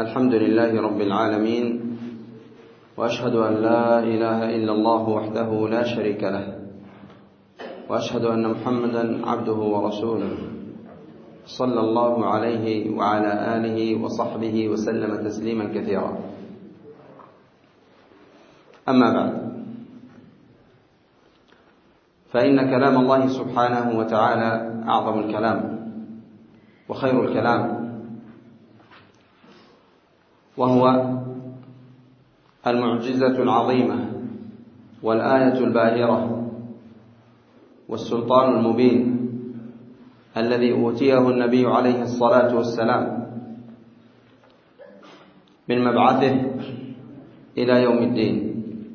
الحمد لله رب العالمين، وأشهد أن لا إله إلا الله وحده لا شريك له، وأشهد أن محمدا عبده ورسوله صلى الله عليه وعلى آله وصحبه وسلم تسليما كثيرا. أما بعد، فإن كلام الله سبحانه وتعالى أعظم الكلام وخير الكلام، وهو المعجزة العظيمة والآية الباهرة والسلطان المبين الذي أوتيه النبي عليه الصلاة والسلام من مبعثه إلى يوم الدين.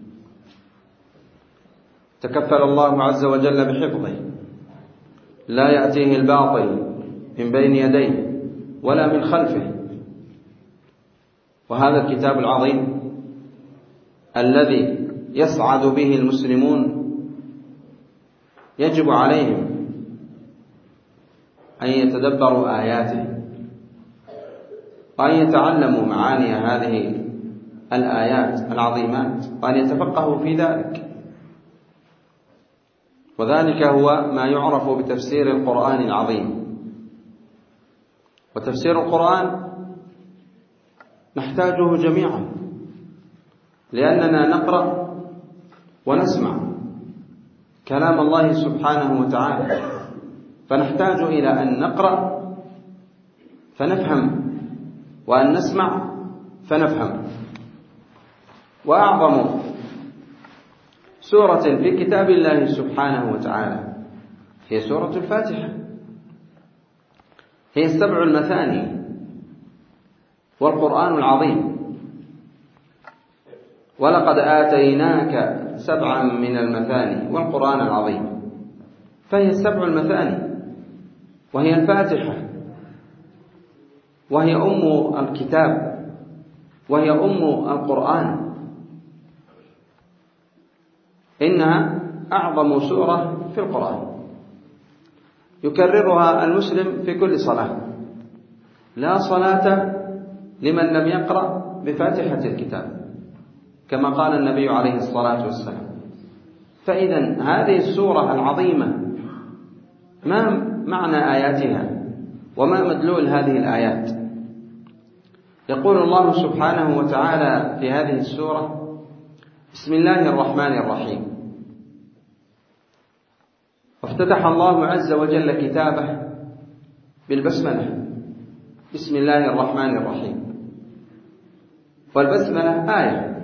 تكفل الله عز وجل بحفظه، لا يأتيه الباطل من بين يديه ولا من خلفه. وهذا الكتاب العظيم الذي يسعد به المسلمون يجب عليهم أن يتدبروا آياته وأن يتعلموا معاني هذه الآيات العظيمات وأن يتفقهوا في ذلك. وذلك هو ما يعرف بتفسير القرآن العظيم. وتفسير القرآن نحتاجه جميعا، لأننا نقرأ ونسمع كلام الله سبحانه وتعالى، فنحتاج إلى أن نقرأ فنفهم وأن نسمع فنفهم. وأعظم سورة في كتاب الله سبحانه وتعالى هي سورة الفاتحة، هي السبع المثاني والقرآن العظيم. ولقد آتيناك سبعا من المثاني والقرآن العظيم، فهي السبع المثاني، وهي الفاتحة، وهي أم الكتاب، وهي أم القرآن. إنها أعظم سورة في القرآن، يكررها المسلم في كل صلاة. لا صلاة لمن لم يقرأ بفاتحة الكتاب، كما قال النبي عليه الصلاة والسلام. فإذا هذه السورة العظيمة ما معنى آياتها وما مدلول هذه الآيات؟ يقول الله سبحانه وتعالى في هذه السورة: بسم الله الرحمن الرحيم. وافتتح الله عز وجل كتابه بالبسملة، بسم الله الرحمن الرحيم. والبسملة آية،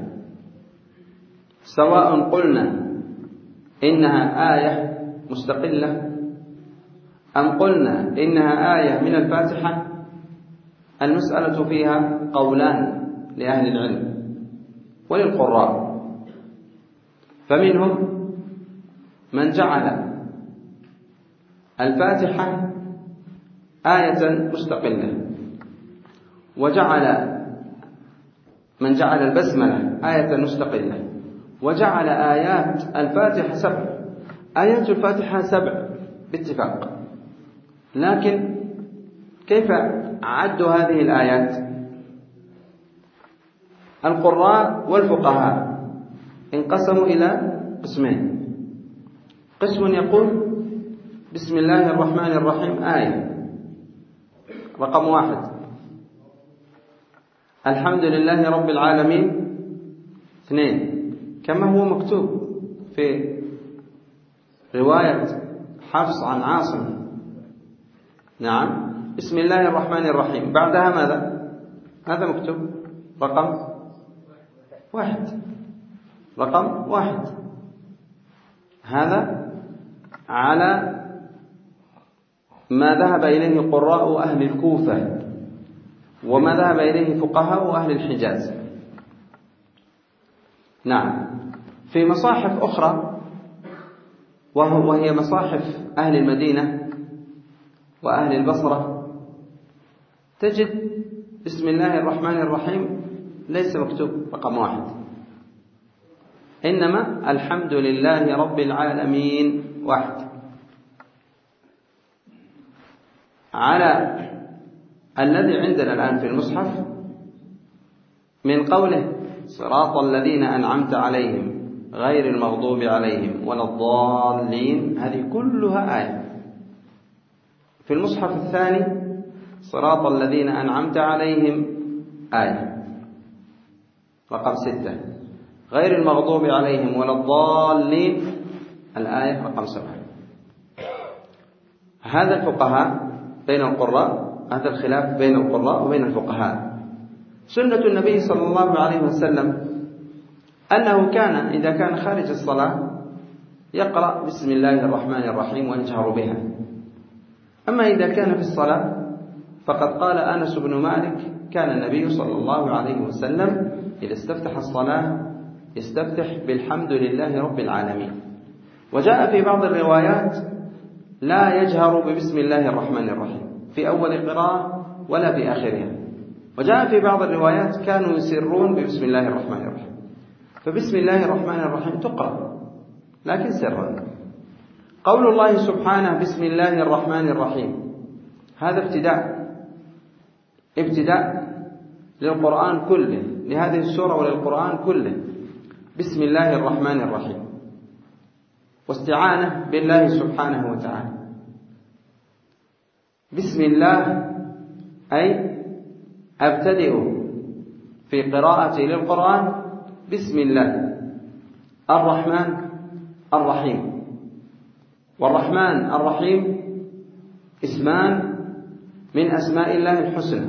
سواء قلنا إنها آية مستقلة أم قلنا إنها آية من الفاتحة، المسألة فيها قولان لأهل العلم وللقراء. فمنهم من جعل الفاتحة آية مستقلة، من جعل البسملة آية مستقلة، وجعل آيات الفاتحة سبع. آيات الفاتحة سبع باتفاق، لكن كيف عدوا هذه الآيات؟ القراء والفقهاء انقسموا إلى قسمين. قسم يقول بسم الله الرحمن الرحيم آية رقم 1، الحمد لله رب العالمين 2، كما هو مكتوب في رواية حفص عن عاصم. نعم، بسم الله الرحمن الرحيم بعدها ماذا؟ هذا مكتوب رقم 1، رقم 1. هذا على ما ذهب إليه قراء أهل الكوفة وما ذهب إليه فقهاء أهل الحجاز. نعم، في مصاحف أخرى وهي مصاحف أهل المدينة وأهل البصرة تجد بسم الله الرحمن الرحيم ليس مكتوب رقم 1، إنما الحمد لله رب العالمين 1. على الذي عندنا الآن في المصحف من قوله صراط الذين أنعمت عليهم غير المغضوب عليهم ولا الضالين، هذه كلها آية. في المصحف الثاني صراط الذين أنعمت عليهم آية رقم 6، غير المغضوب عليهم ولا الضالين الآية رقم 7. هذا الفقهاء بين القراء، هذا الخلاف بين القراء وبين الفقهاء. سنة النبي صلى الله عليه وسلم أنه كان إذا كان خارج الصلاة يقرأ بسم الله الرحمن الرحيم ويجهر بها. أما إذا كان في الصلاة فقد قال أنس بن مالك كان النبي صلى الله عليه وسلم إذا استفتح الصلاة يستفتح بالحمد لله رب العالمين. وجاء في بعض الروايات لا يجهر ببسم الله الرحمن الرحيم في أول قراءة ولا في آخرها. وجاء في بعض الروايات كانوا يسرون ببسم الله الرحمن الرحيم. فبسم الله الرحمن الرحيم تقرأ لكن سرا. قول الله سبحانه بسم الله الرحمن الرحيم هذا ابتداء للقرآن كله، لهذه السورة وللقرآن كله. بسم الله الرحمن الرحيم واستعانة بالله سبحانه وتعالى. بسم الله أي أبتدئ في قراءتي للقرآن بسم الله الرحمن الرحيم. والرحمن الرحيم اسمان من أسماء الله الحسنى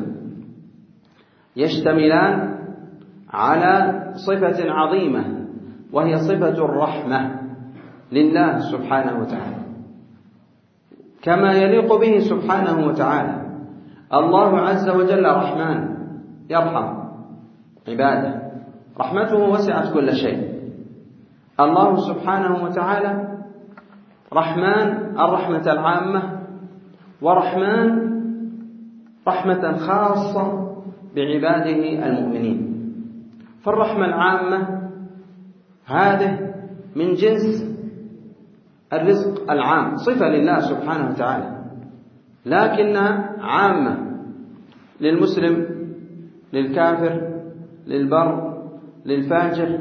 يشتملان على صفة عظيمة وهي صفة الرحمة لله سبحانه وتعالى، كما يليق به سبحانه وتعالى. الله عز وجل رحمن يرحم عباده، رحمته وسعت كل شيء. الله سبحانه وتعالى رحمن الرحمة العامة، ورحمن رحمة خاصة بعباده المؤمنين. فالرحمة العامة هذه من جنس الرزق العام، صفة لله سبحانه وتعالى، لكنها عامة للمسلم للكافر للبر للفاجر.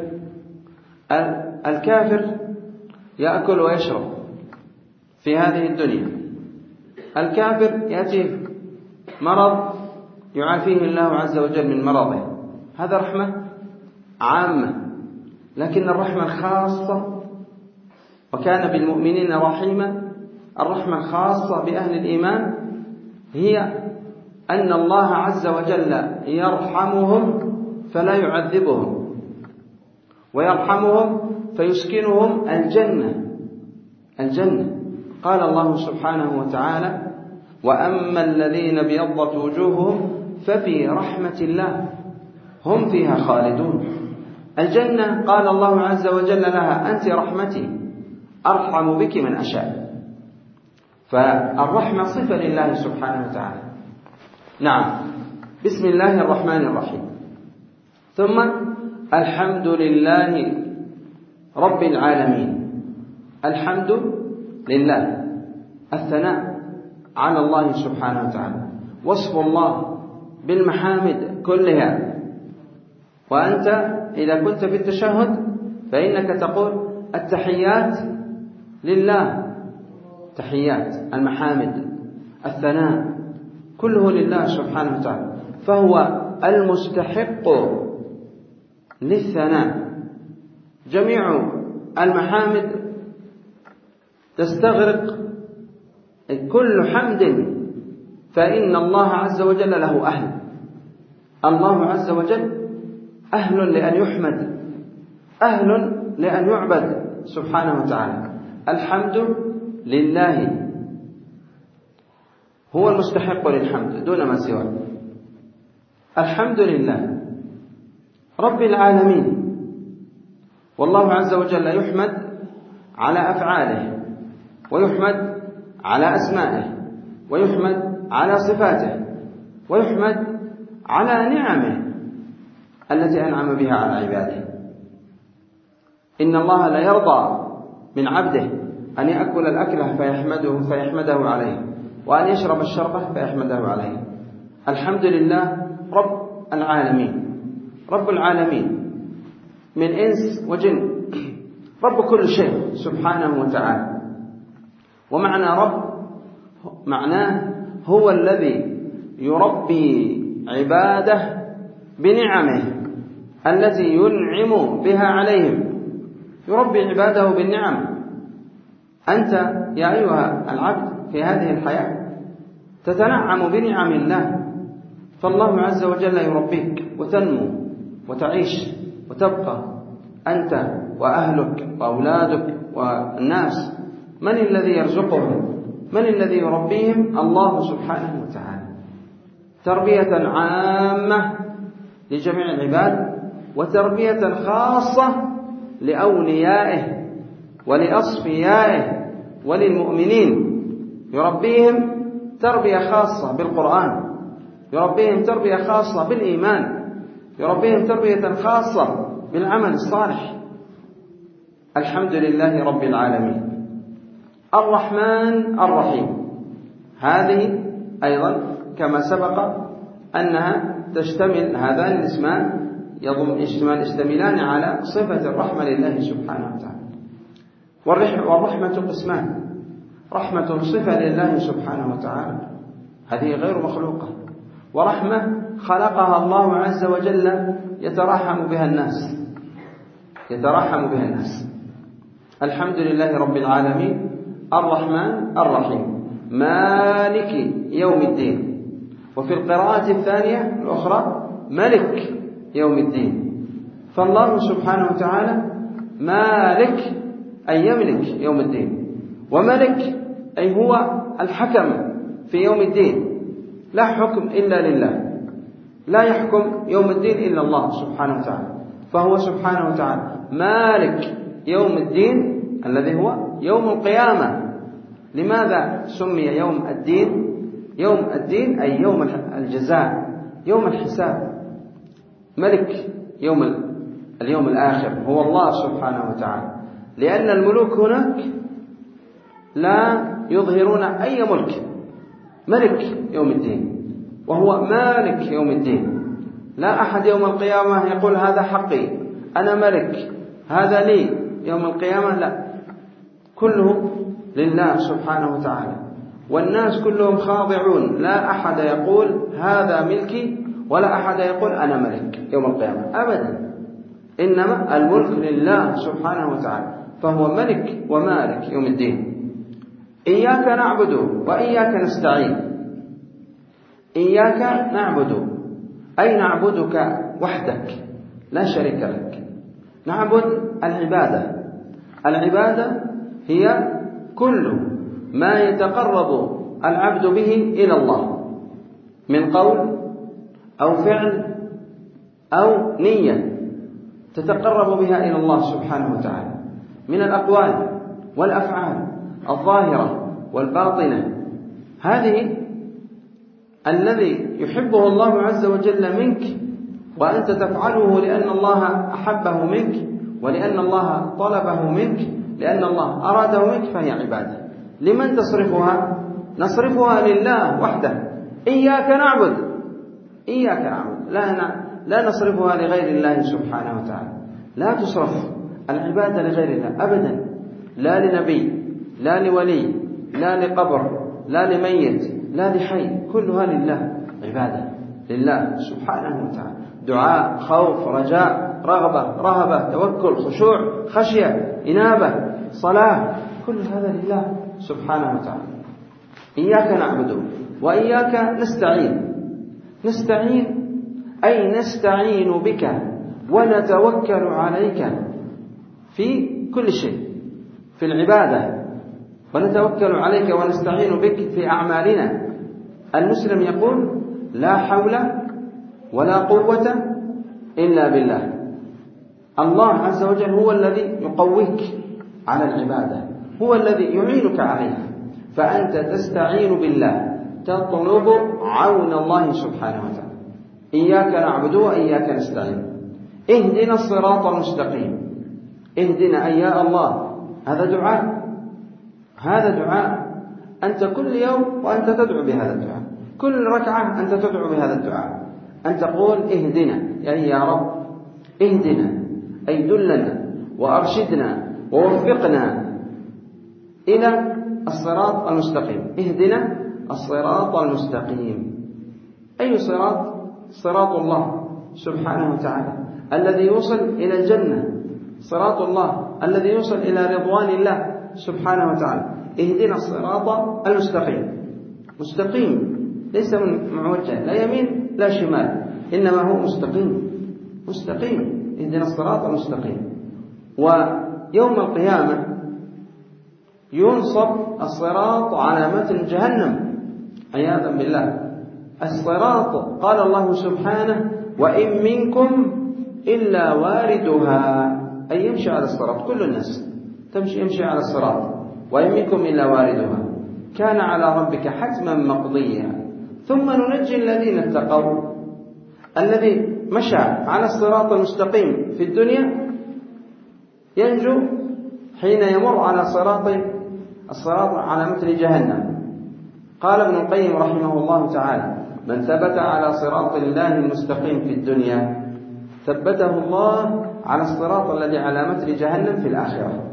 الكافر يأكل ويشرب في هذه الدنيا، الكافر يأتيه مرض يعافيه الله عز وجل من مرضه، هذا رحمة عامة. لكن الرحمة الخاصة، وكان بالمؤمنين رحيما، الرحمة الخاصة بأهل الإيمان هي أن الله عز وجل يرحمهم فلا يعذبهم، ويرحمهم فيسكنهم الجنة. قال الله سبحانه وتعالى وأما الذين ابيضت وجوههم ففي رحمة الله هم فيها خالدون. الجنة قال الله عز وجل لها أنت رحمتي أرحم بك من أشاء. فالرحمة صفة لله سبحانه وتعالى. نعم، بسم الله الرحمن الرحيم. ثم الحمد لله رب العالمين. الحمد لله الثناء على الله سبحانه وتعالى، وصف الله بالمحامد كلها. وأنت إذا كنت في التشهد فإنك تقول التحيات لله، تحيات المحامد الثناء كله لله سبحانه وتعالى، فهو المستحق للثناء. جميع المحامد تستغرق كل حمد، فإن الله عز وجل له أهل. الله عز وجل أهل لأن يحمد، أهل لأن يعبد سبحانه وتعالى. الحمد لله هو المستحق للحمد دون ما سواه. الحمد لله رب العالمين. والله عز وجل يحمد على أفعاله، ويحمد على أسمائه، ويحمد على صفاته، ويحمد على نعمه التي أنعم بها على عباده. إن الله لا يرضى من عبده أن يأكل الأكلة فيحمده عليه، وأن يشرب الشربة فيحمده عليه. الحمد لله رب العالمين. رب العالمين من إنس وجن، رب كل شيء سبحانه وتعالى. ومعنى رب معناه هو الذي يربي عباده بنعمه التي ينعم بها عليهم، يربي عباده بالنعم. أنت يا أيها العبد في هذه الحياة تتنعم بنعم الله، فالله عز وجل يربيك وتنمو وتعيش وتبقى أنت وأهلك وأولادك والناس. من الذي يرزقهم؟ من الذي يربيهم؟ الله سبحانه وتعالى، تربية عامة لجميع العباد، وتربية خاصة لأوليائه ولأصفيائه وللمؤمنين. يربيهم تربية خاصة بالقرآن، يربيهم تربية خاصة بالإيمان، يربيهم تربية خاصة بالعمل الصالح. الحمد لله رب العالمين الرحمن الرحيم، هذه أيضا كما سبق أنها تشتمل، هذان الاسمان يشتملان على صفة الرحمة لله سبحانه وتعالى. والرحمة قسمان، رحمة صفة لله سبحانه وتعالى هذه غير مخلوقة، ورحمة خلقها الله عز وجل يترحم بها الناس، يترحم بها الناس. الحمد لله رب العالمين الرحمن الرحيم مالك يوم الدين، وفي القراءة الثانية الأخرى ملك يوم الدين. فالله سبحانه وتعالى مالك أي يملك يوم الدين، وملك أي هو الحكم في يوم الدين، لا حكم إلا لله، لا يحكم يوم الدين إلا الله سبحانه وتعالى. فهو سبحانه وتعالى مالك يوم الدين الذي هو يوم القيامة. لماذا سمي يوم الدين؟ يوم الدين أي يوم الجزاء، يوم الحساب. ملك اليوم الآخر هو الله سبحانه وتعالى، لأن الملوك هناك لا يظهرون أي ملك. ملك يوم الدين وهو مالك يوم الدين. لا أحد يوم القيامة يقول هذا حقي، أنا ملك، هذا لي يوم القيامة، لا، كله لله سبحانه وتعالى. والناس كلهم خاضعون، لا أحد يقول هذا ملكي، ولا أحد يقول أنا ملك يوم القيامة أبدا، إنما الملك لله سبحانه وتعالى، فهو ملك ومالك يوم الدين. إياك نعبد وإياك نستعين. إياك نعبد أي نعبدك وحدك لا شريك لك. نعبد العبادة، العبادة هي كل ما يتقرب العبد به إلى الله من قول أو فعل أو نية تتقرب بها إلى الله سبحانه وتعالى، من الأقوال والأفعال الظاهرة والباطنة. هذه الذي يحبه الله عز وجل منك، وأنت تفعله لأن الله أحبه منك، ولأن الله طلبه منك، لأن الله أراده منك، فهي عبادة. لمن تصرفها؟ نصرفها لله وحده. إياك نعبد، إياك نعبد، لا نصرفها لغير الله سبحانه وتعالى. لا تصرف العبادة لغير الله أبدا، لا لنبي، لا لولي، لا لقبر، لا لميت، لا لحي، كلها لله، عبادة لله سبحانه وتعالى. دعاء، خوف، رجاء، رغبة، رهبة، توكل، خشوع، خشية، إنابة، صلاة، كل هذا لله سبحانه وتعالى. إياك نعبد وإياك نستعين. نستعين أي نستعين بك ونتوكل عليك في كل شيء، في العبادة، ونتوكل عليك ونستعين بك في أعمالنا. المسلم يقول لا حول ولا قوة إلا بالله. الله عز وجل هو الذي يقويك على العبادة، هو الذي يعينك عليها، فأنت تستعين بالله، تطلب عون الله سبحانه وتعالى. إياك نعبد وإياك نستعين. اهدنا الصراط المستقيم. اهدنا أي يا الله، هذا دعاء، هذا دعاء. أنت كل يوم وأنت تدعو بهذا الدعاء، كل ركعة أنت تدعو بهذا الدعاء، أن تقول اهدنا، يعني يا رب اهدنا أي دلنا وأرشدنا ووفقنا إلى الصراط المستقيم. اهدنا الصراط المستقيم. أي صراط؟ صراط الله سبحانه وتعالى الذي يوصل إلى الجنة، صراط الله الذي يوصل إلى رضوان الله سبحانه وتعالى. اهدنا الصراط المستقيم. مستقيم ليس من معوجة، لا يمين لا شمال، إنما هو مستقيم. مستقيم. اهدنا الصراط المستقيم. ويوم القيامة ينصب الصراط على متن جهنم عياذا بالله. الصراط قال الله سبحانه: وإن منكم إلا واردها، أي يمشي على الصراط. كل الناس يمشي على الصراط. وإن منكم إلا واردها كان على ربك حتما مقضيا ثم ننجي الذين اتقوا. الذي مشى على الصراط المستقيم في الدنيا ينجو حين يمر على الصراط على مثل جهنم. قال ابن القيم رحمه الله تعالى: من ثبت على صراط الله المستقيم في الدنيا ثبته الله على الصراط الذي على مثل جهنم في الآخرة.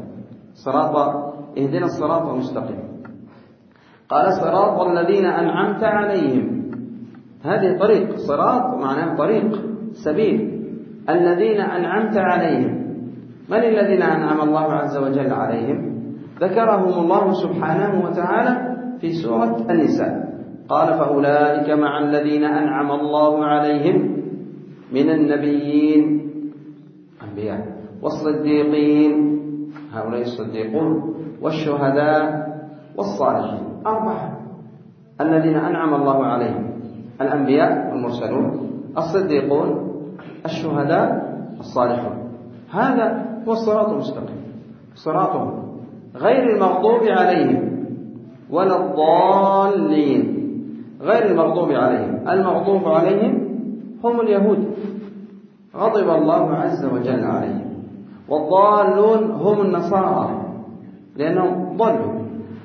اهدنا الصراط المستقيم. قال: صراط الذين أنعمت عليهم. هذه طريق، صراط معناه طريق، سبيل. الذين أنعمت عليهم، من الذين أنعم الله عز وجل عليهم؟ ذكرهم الله سبحانه وتعالى في سورة النساء. قال: فأولئك مع الذين أنعم الله عليهم من النبيين أنبياء والصديقين، هؤلاء الصديقون، والشهداء والصالحين. 4 الذين أنعم الله عليهم: الأنبياء والمرسلون، الصديقون، الشهداء، الصالحون. هذا هو الصراط المستقيم، صراطهم غير المغضوب عليهم ولا الضالين. غير المغضوب عليهم، المغضوب عليهم هم اليهود غضب الله عز وجل عليهم، والضالون هم النصارى لأنهم ضلوا.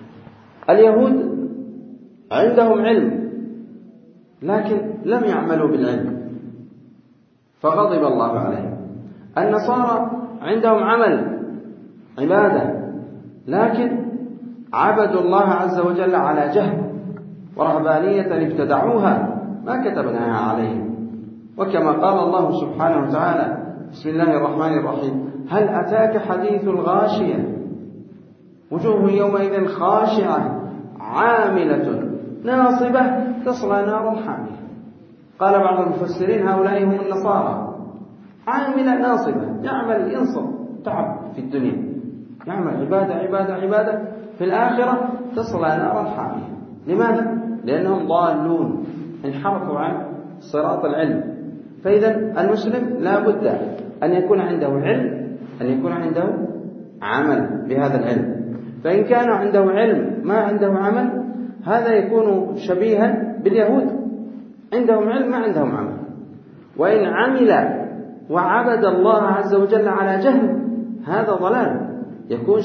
اليهود عندهم علم لكن لم يعملوا بالعلم فغضب الله عليهم. النصارى عندهم عمل عبادة لكن عبدوا الله عز وجل على جهل، ورهبانية ابتدعوها ما كتبناها عليهم. وكما قال الله سبحانه وتعالى: بسم الله الرحمن الرحيم: هل أتاك حديث الغاشية وجوه يومئذ خاشعة عاملة ناصبة تصلى نارا حامية. قال بعض المفسرين: هؤلاء هم النصارى، عاملة ناصبة، يعمل ينصب تعب في الدنيا، يعمل عبادة في الآخرة تصلى نارا حامية. لماذا؟ لأنهم ضالون، انحرفوا عن صراط العلم. فإذا المسلم لا بد أن يكون عنده علم، أن يكون عنده عمل بهذا العلم. فإن كان عنده علم ما عنده عمل هذا يكون شبيها باليهود، عندهم علم ما عندهم عمل. وإن عمل وعبد الله عز وجل على جهل هذا ضلال، يكون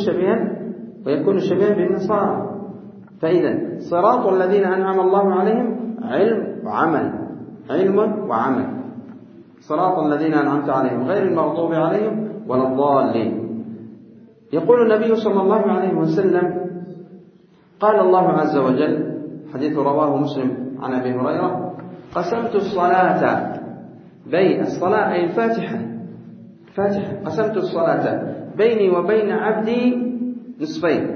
شبيها بالنصارى. فإذا صراط الذين أنعم الله عليهم علم وعمل، علم وعمل. صراط الذين أنعمت عليهم غير المغضوب عليهم ولا الضالين. يقول النبي صلى الله عليه وسلم: قال الله عز وجل، حديث رواه مسلم عن أبي هريرة: قسمت الصلاة بين الصلاة أي الفاتحة، قسمت الصلاة بيني وبين عبدي نصفين.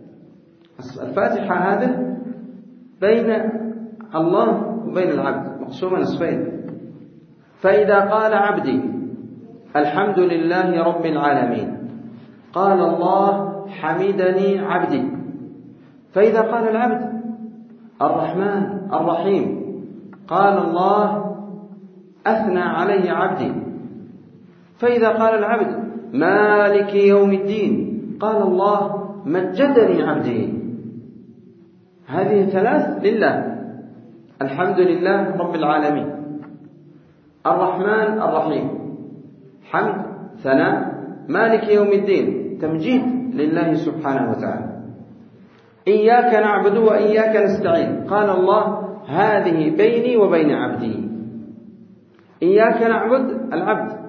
الفاتحة هذا بين الله وبين العبد مقسومة نصفين. فإذا قال عبدي الحمد لله رب العالمين قال الله حمدني عبدي. فإذا قال العبد الرحمن الرحيم قال الله أثنى علي عبدي. فإذا قال العبد مالك يوم الدين قال الله مجدني عبدي. هذه 3 لله: الحمد لله رب العالمين، الرحمن الرحيم حمد ثناء، مالك يوم الدين تمجيد لله سبحانه وتعالى. إياك نعبد وإياك نستعين قال الله هذه بيني وبين عبدي. إياك نعبد العبد،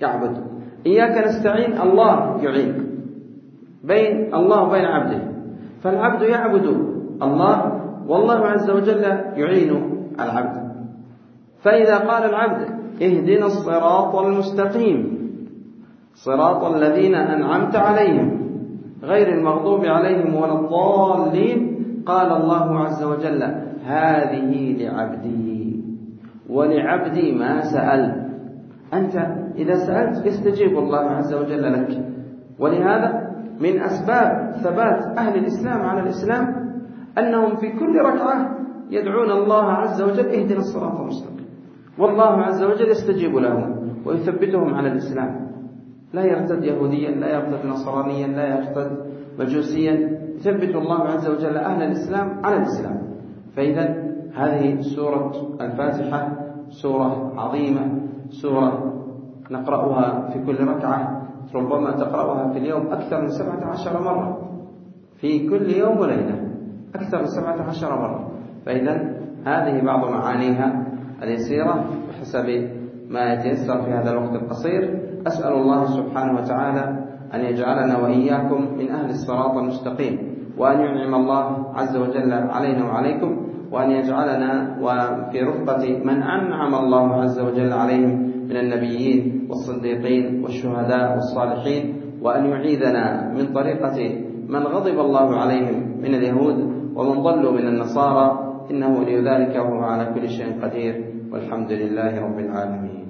يعبد. إياك نستعين، الله يعين، بين الله وبين عبده، فالعبد يعبد الله والله عز وجل يعين العبد. فإذا قال العبد اهدنا الصراط المستقيم صراط الذين أنعمت عليهم غير المغضوب عليهم ولا الضالين، قال الله عز وجل هذه لعبدي ولعبدي ما سأل. أنت إذا سألت يستجيب الله عز وجل لك. ولهذا من أسباب ثبات أهل الإسلام على الإسلام أنهم في كل ركعة يدعون الله عز وجل اهدنا الصراط المستقيم، والله عز وجل يستجيب لهم ويثبتهم على الإسلام. لا يرتد يهوديا، لا يرتد نصرانيا، لا يرتد مجوسيا، يثبت الله عز وجل أهل الإسلام على الإسلام. فإذا هذه سورة الفاتحة سورة عظيمة، سورة نقرأها في كل ركعة، ربما تقرأها في اليوم أكثر من 17 مرة، في كل يوم وليلة أكثر من 17 مرة. فإذا هذه بعض معانيها اليسيرة بحسب ما يتيسر في هذا الوقت القصير. أسأل الله سبحانه وتعالى أن يجعلنا وإياكم من أهل الصراط المستقيم، وأن ينعم الله عز وجل علينا وعليكم، وأن يجعلنا وفي رفقة من أنعم الله عز وجل عليهم من النبيين والصديقين والشهداء والصالحين، وأن يعيذنا من طريقة من غضب الله عليهم من اليهود ومن ضلوا من النصارى، إنه ولي ذلك وهو على كل شيء قدير، والحمد لله رب العالمين.